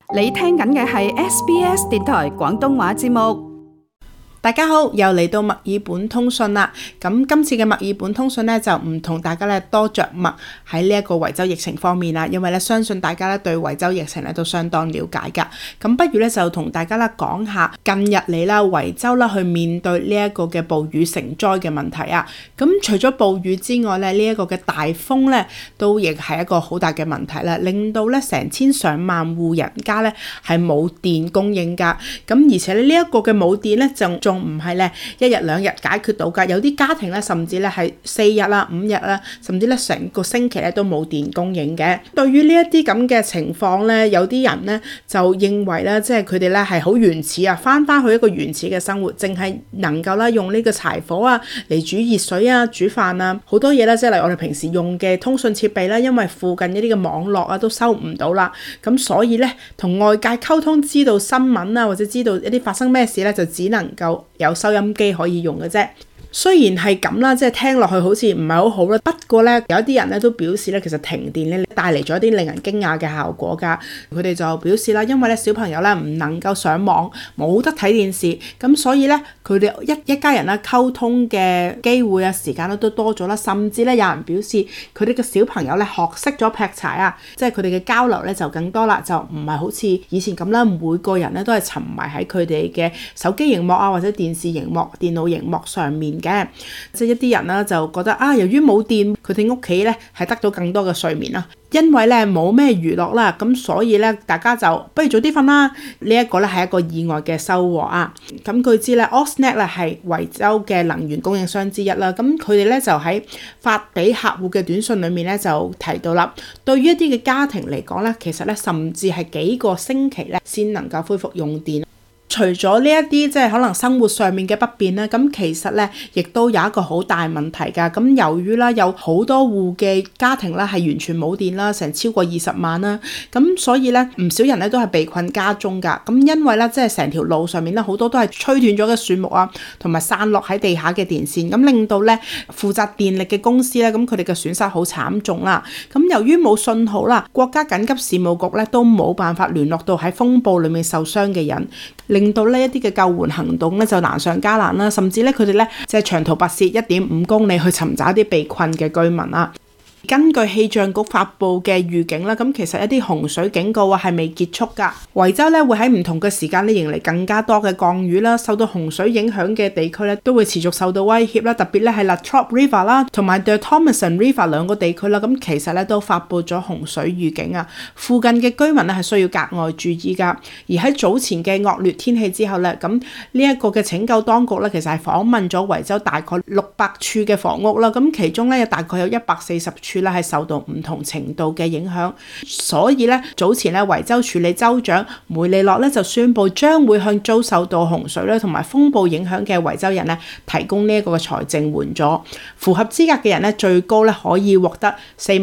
你聽緊嘅係 SBS 電台廣東話節目。 大家好，又嚟到墨爾本通訊啦。咁今次嘅墨爾本通訊呢，就唔同大家咧多着墨喺呢一個維州疫情方面啦，因為咧相信大家咧對維州疫情咧都相當了解噶。咁不如咧就同大家咧講下近日嚟啦，維州啦去面對呢一個嘅暴雨成災嘅問題啊。咁除咗暴雨之外咧，呢一個嘅大風咧都亦係一個好大嘅問題啦，令到咧成千上萬戶人家咧係冇電供應噶。咁而且呢一個嘅冇電咧仲唔係咧一日兩日解決到㗎，有啲家庭咧甚至咧係4日啦、5日啦，甚至咧成個星期咧都冇電供應嘅。對於呢一啲咁嘅情況咧，有啲人咧就認為咧，即係佢哋咧係好原始啊，翻去一個原始嘅生活，淨係能夠啦用呢個柴火啊嚟煮熱水啊、煮飯啊，好多嘢啦，即係例如我哋平時用嘅通訊設備啦，因為附近一啲嘅網絡啊都收唔到啦，咁所以咧同外界溝通，知道新聞啊或者知道一啲發生咩事咧，就只能夠有收音機可以用嘅啫。雖然係咁啦，即係聽落去好似唔係好好啦。不過咧，有一啲人咧都表示咧，其實停電咧帶嚟咗一啲令人驚訝嘅效果㗎。佢哋就表示啦，因為咧小朋友咧唔能夠上網，冇得睇電視，咁所以咧佢哋一家人咧溝通嘅機會啊、時間都多咗啦。甚至咧有人表示佢哋嘅小朋友咧學識咗劈柴啊，即係佢哋嘅交流咧就更多啦，就唔係好似以前咁啦，每個人咧都係沉迷喺佢哋嘅手機熒幕啊或者電視熒幕、電腦熒幕上面。即係一啲人啦就覺得啊，由於冇電，佢哋屋企咧係得到更多嘅睡眠啦，因為咧冇咩娛樂啦，咁所以咧大家就不如早啲瞓啦。呢一個咧係一個意外嘅收穫啊。咁據知咧 AusNet 咧係維州嘅能源供應商之一啦，咁佢哋咧就喺發俾客戶嘅短信裏面咧就提到啦，對於一啲嘅家庭嚟講咧，其實咧甚至係幾個星期咧先能夠恢復用電。除咗呢一啲即係可能生活上面嘅不便咧，咁其實咧亦都有一個好大問題㗎。咁由於啦有好多戶嘅家庭啦係完全冇電啦，成超過20萬啦，咁所以咧唔少人咧都係被困家中㗎。咁因為咧即係成條路上面咧好多都係吹斷咗嘅樹木啊，同埋散落喺地下嘅電線，咁令到咧負責電力嘅公司咧，咁佢哋嘅損失好慘重啦。咁由於冇信號啦，國家緊急事務局咧都冇辦法聯絡到喺風暴裡面受傷嘅人，令到呢一啲嘅救援行動咧就難上加難啦，甚至咧佢哋咧即係長途跋涉1.5公里去尋找一啲被困嘅居民啦。根據氣象局發布嘅預警啦，咁其實一啲洪水警告啊係未結束㗎。維州咧會喺唔同嘅時間咧迎嚟更加多嘅降雨啦，受到洪水影響嘅地區咧都會持續受到威脅啦。特別咧係 Latrobe River 啦同埋 The Thomason River 兩個地區啦，咁其實咧都發布咗洪水預警啊。附近嘅居民咧係需要格外注意㗎。而喺早前嘅惡劣天氣之後咧，咁呢一個嘅拯救當局咧其實係訪問咗維州大概600處嘅房屋啦，咁其中咧大概有140處係受到唔同程度嘅影響，所以咧早前咧維州署理州長梅利諾咧就宣布將會向遭受到洪水咧同埋風暴影響嘅維州人咧提供呢一個嘅財政援助，符合資格嘅人咧最高咧可以獲得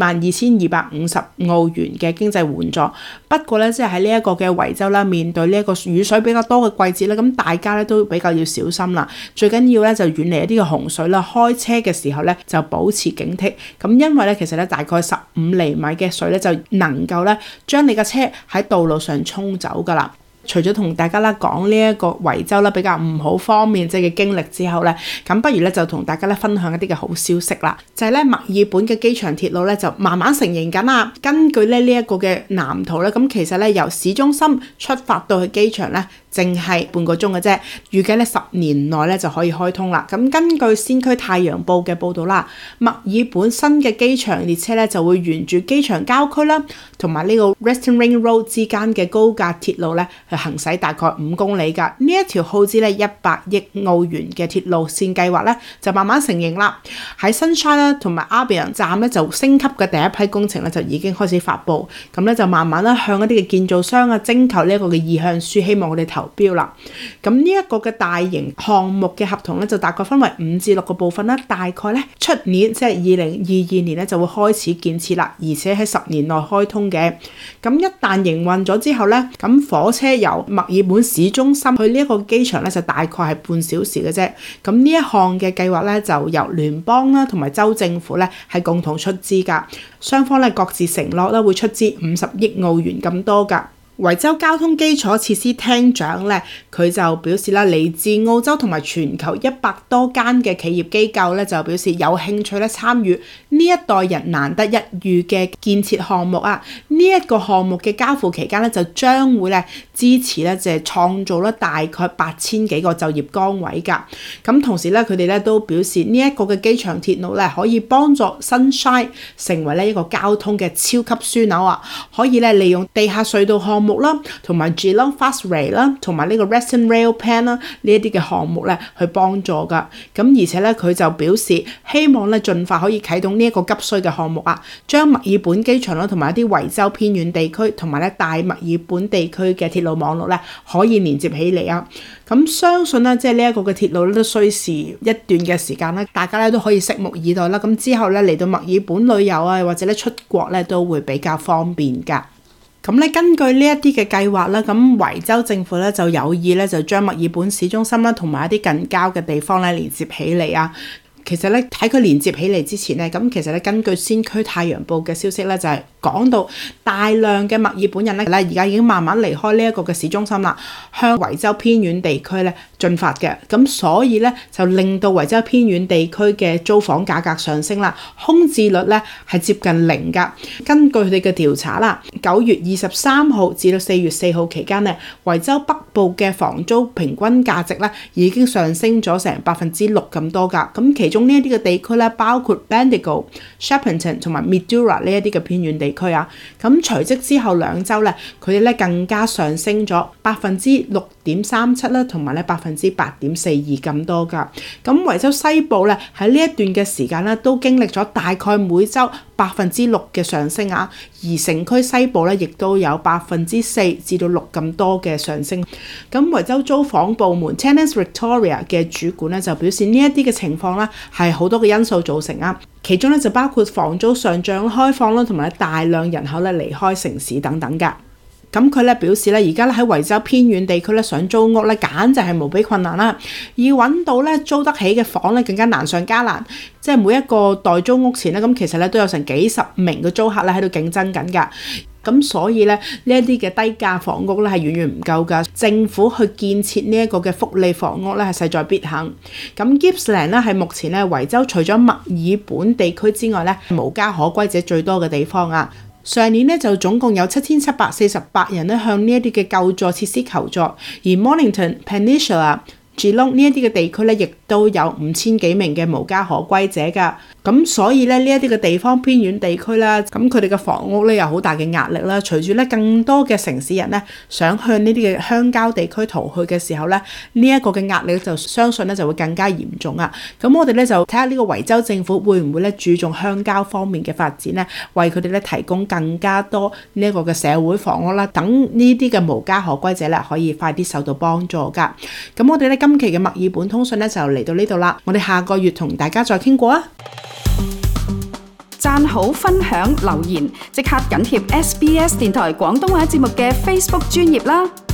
42,250澳元嘅經濟援助。不過咧即係喺呢一個嘅維州啦，面對呢一個雨水比較多嘅季節咧，咁大家咧都比較要小心啦。最緊要咧就遠離一啲嘅洪水啦，開車嘅時候咧就保持警惕。咁因為咧其實咧大概15厘米嘅水咧就能夠咧將你嘅車喺道路上沖走噶啦。除咗同大家啦講呢一個維州啦比較唔好方面即係嘅經歷之後咧，咁不如咧就同大家咧分享一啲嘅好消息啦。就係咧墨爾本嘅機場鐵路咧就慢慢成型緊啦。根據咧呢一個嘅藍圖咧，咁其實咧由市中心出發到去機場咧，淨係半個鐘嘅啫。預計咧10年內咧就可以開通啦。咁根據先驅太陽報嘅報導啦，墨爾本新嘅機場列車咧就會沿住機場郊區啦，同埋呢個 Western Ring Road 之間嘅高架鐵路咧，去行駛大概5公里㗎。呢一條耗資咧100億澳元嘅鐵路線計劃咧，就慢慢成型啦。喺 Sunshine 啦同埋 Albion 站咧就升級嘅第一批工程咧就已經開始發布，咁咧就慢慢咧向一啲嘅建造商啊徵求呢一個嘅意向書，希望佢哋投標啦。咁呢一個嘅大型項目嘅合同咧就大概分為5至6個部分啦，大概咧出年即係2022年咧就會開始建設啦，而且喺10年內開通嘅。咁一旦營運咗之後咧，咁火車由墨爾本市中心去呢一個機場咧就大概係半小時嘅啫。咁呢一項嘅計劃咧就由聯邦啦同埋州政府咧係共同出資㗎，雙方咧各自承諾咧會出資50億澳元咁多㗎。 維州交通基礎設施廳長咧，佢就表示啦，嚟自澳洲同埋全球100多間嘅企業機構咧，就表示有興趣咧參與呢一代人難得一遇嘅建設項目啊！呢一個項目嘅交付期間咧，就將會咧支持咧，就係創造咧大概8000幾個就業崗位㗎。咁同時咧，佢哋咧都表示呢一個嘅機場鐵路咧，可以幫助 Sunshine 成為咧一個交通嘅超級樞紐啊！可以咧利用地下隧道項目啦，同埋 Geelong Fast Rail 啦，同埋呢個 Western Rail Plan 啦，呢一啲嘅項目咧去幫助㗎。咁而且咧，佢就表示希望咧盡快可以啟動呢一個急需嘅項目啊，將墨爾本機場啦，同埋一啲維州偏遠地區同埋咧大墨爾本地區嘅鐵路網絡咧可以連接起嚟啊。咁相信咧，即係呢一個嘅鐵路咧都需時一段嘅時間咧，大家咧都可以拭目以待啦。咁之後咧嚟到墨爾本旅遊啊，或者咧出國咧都會比較方便㗎。咁咧根據呢一啲嘅計劃啦，咁維州政府咧就有意咧就將墨爾本市中心啦同埋一啲近郊嘅地方咧連接起嚟啊。其實咧喺佢連接起嚟之前咧，咁其實咧根據先驅太陽報嘅消息咧，就係講到大量嘅墨爾本人咧而家已經慢慢離開呢一個嘅市中心啦，向維州偏遠地區咧進發嘅。咁所以咧就令到維州偏遠地區嘅租房價格上升啦，空置率咧係接近0㗎。根據佢哋嘅調查啦，9月23號至到4月4號期間咧，維州北部嘅房租平均價值咧已經上升咗成6%咁多㗎。咁其中呢一啲嘅地區咧，包括 Bendigo、Shepparton 同埋 Mildura 呢一啲嘅偏遠地區啊。咁隨即之後2週咧，佢哋咧更加上升咗6.37%啦，同埋咧8.42%咁多㗎。咁維州西部咧喺呢一段嘅時間咧，都經歷咗大概每週6%嘅上升啊，而城區西部咧亦都有4%至到6%咁多嘅上升。咁維州租房部門 Tenants Victoria 嘅主管咧就表示呢一啲嘅情況咧係好多嘅因素造成啊，其中咧就包括房租上漲、開放啦，同埋大量人口咧離開城市等等㗎。咁佢咧表示咧，而家咧喺維州偏遠地區咧想租屋咧，簡直係無比困難啦。要揾到咧租得起嘅房咧，更加難上加難。即係每一個代租屋前咧，咁其實咧都有成幾十名嘅租客咧喺度競爭緊㗎。咁所以咧呢一啲嘅低價房屋咧係遠遠唔夠㗎。政府去建設呢一個嘅福利房屋咧係勢在必行。咁 Gippsland 咧係目前咧維州除咗墨爾本地區之外咧無家可歸者最多嘅地方啊。上年咧就總共有7748人咧向呢一啲嘅救助設施求助，而 Mornington、Peninsula、Geelong 呢一啲嘅地區咧，亦都有5000幾名嘅無家可歸者㗎。咁所以咧呢一啲嘅地方偏遠地區啦，咁佢哋嘅房屋咧有好大嘅壓力啦。隨住咧更多嘅城市人咧想向呢啲嘅鄉郊地區逃去嘅時候咧，呢一個嘅壓力就相信咧就會更加嚴重啊。咁我哋咧就睇下呢個維州政府會唔會咧注重鄉郊方面嘅發展咧，為佢哋咧提供更加多呢一個嘅社會房屋啦，等呢啲嘅無家可歸者咧可以快啲受到幫助㗎。咁我哋咧今期嘅墨爾本通訊咧就嚟到呢度啦，我哋下個月同大家再傾過啊！ 讚好、分享、留言，即刻緊貼SBS 電台廣東話節目嘅 Facebook 專頁啦！